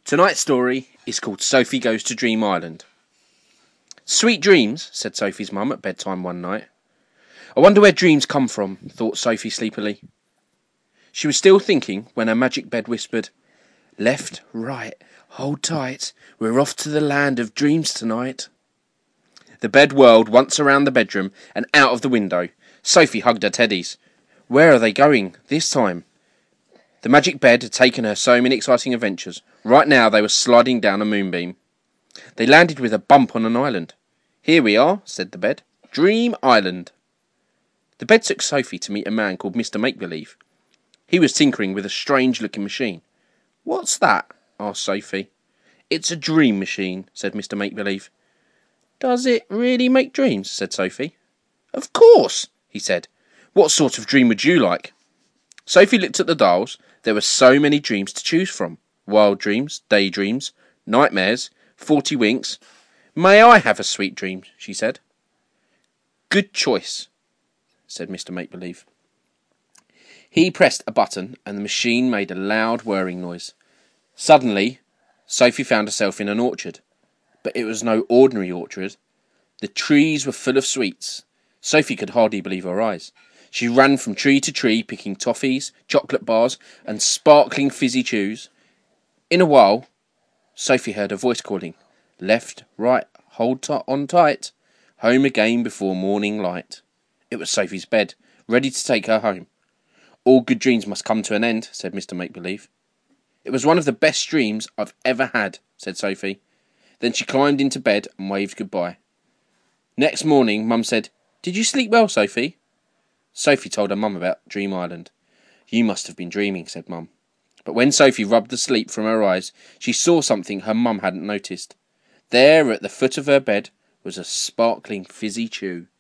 Tonight's story is called Sophie Goes to Dream Island. Sweet dreams, said Sophie's mum at bedtime one night. I wonder where dreams come from, thought Sophie sleepily. She was still thinking when her magic bed whispered, Left, right, hold tight, we're off to the land of dreams tonight. The bed whirled once around the bedroom and out of the window. Sophie hugged her teddies. Where are they going this time? The magic bed had taken her so many exciting adventures. Right now they were sliding down a moonbeam. They landed with a bump on an island. Here we are, said the bed. Dream Island. The bed took Sophie to meet a man called Mr. Make-Believe. He was tinkering with a strange-looking machine. What's that? Asked Sophie. It's a dream machine, said Mr. Make-Believe. Does it really make dreams? Said Sophie. Of course, he said. What sort of dream would you like? Sophie looked at the dials. There were so many dreams to choose from. Wild dreams, daydreams, nightmares, 40 winks. May I have a sweet dream? She said. Good choice, said Mr. Make-Believe. He pressed a button and the machine made a loud whirring noise. Suddenly, Sophie found herself in an orchard. But it was no ordinary orchard. The trees were full of sweets. Sophie could hardly believe her eyes. She ran from tree to tree, picking toffees, chocolate bars, and sparkling fizzy chews. In a while, Sophie heard a voice calling, Left, right, hold on tight, home again before morning light. It was Sophie's bed, ready to take her home. All good dreams must come to an end, said Mr. Make-Believe. It was one of the best dreams I've ever had, said Sophie. Then she climbed into bed and waved goodbye. Next morning, Mum said, Did you sleep well, Sophie? Sophie told her mum about Dream Island. You must have been dreaming, said Mum. But when Sophie rubbed the sleep from her eyes, she saw something her mum hadn't noticed. There, at the foot of her bed, was a sparkling fizzy chew.